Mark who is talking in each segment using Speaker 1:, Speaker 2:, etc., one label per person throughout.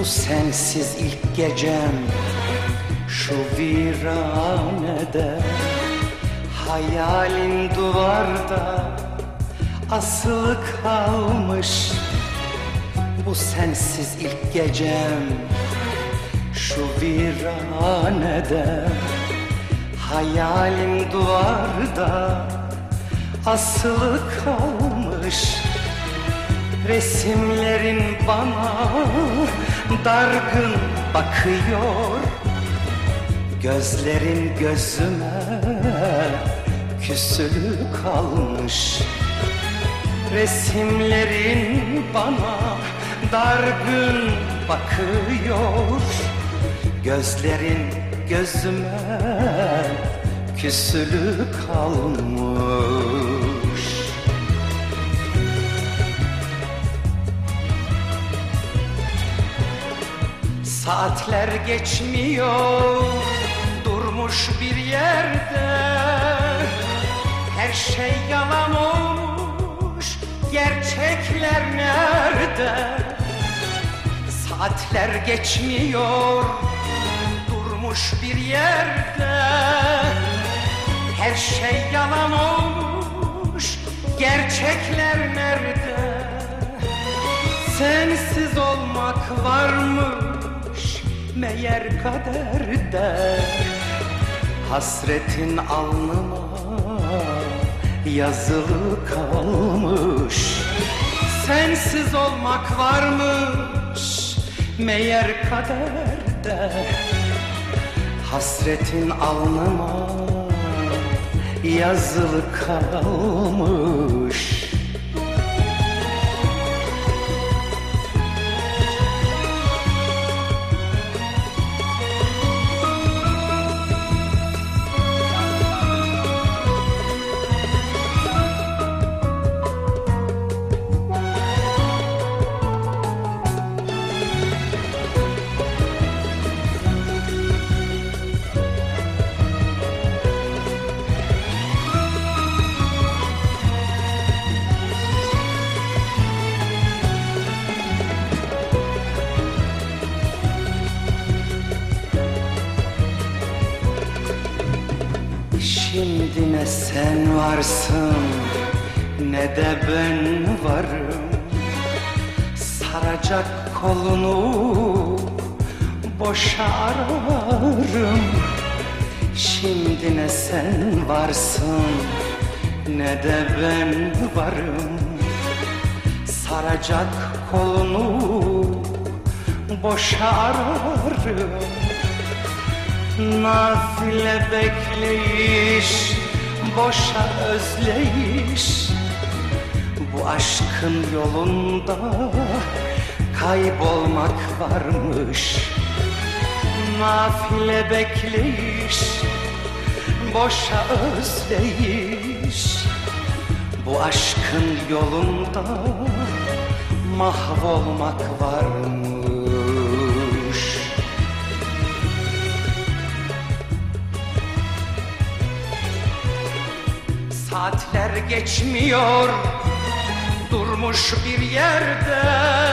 Speaker 1: sensiz ilk gecem şu viranede, hayalin duvarda asılı kalmış. Bu sensiz ilk gecem şu viranede, hayalin duvarda asılı kalmış. Resimlerin bana dargın bakıyor, gözlerin gözüme küsülü kalmış. Resimlerin bana dargın bakıyor, gözlerin gözüme küsülü kalmış. Saatler geçmiyor, durmuş bir yerde. Her şey yalan olmuş, gerçekler nerede? Saatler geçmiyor, durmuş bir yerde. Her şey yalan olmuş, gerçekler nerede? Sensiz olmak varmış meğer kaderde. Hasretin alnıma yazılı kalmış. Sensiz olmak varmış meğer kaderde. Hasretin alnıma yazılı kalmış. Şimdi ne sen varsın ne de ben varım. Saracak kolunu boşa ararım. Şimdi ne sen varsın ne de ben varım. Saracak kolunu boşa ararım. Nafile bekleyiş, boşa özleyiş. Bu aşkın yolunda kaybolmak varmış. Nafile bekleyiş, boşa özleyiş. Bu aşkın yolunda mahvolmak varmış. Saatler geçmiyor, durmuş bir yerde.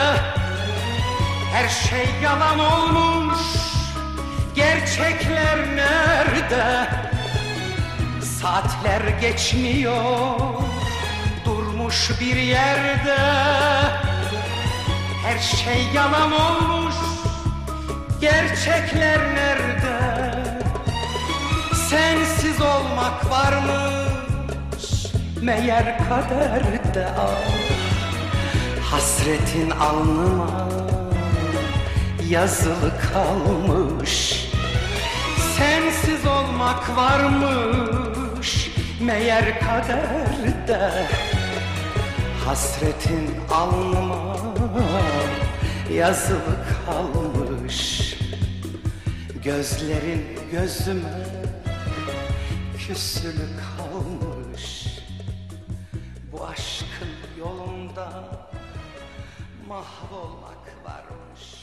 Speaker 1: Her şey yalan olmuş, gerçekler nerede? Saatler geçmiyor, durmuş bir yerde. Her şey yalan olmuş, gerçekler nerede? Sensiz olmak varmış meğer kaderde. Ah, hasretin alnıma yazılı kalmış. Sensiz olmak varmış meğer kaderde. Hasretin alnıma yazılı kalmış. Gözlerin gözüme küsülü kalmış. Bu aşkın yolunda mahvolmak varmış.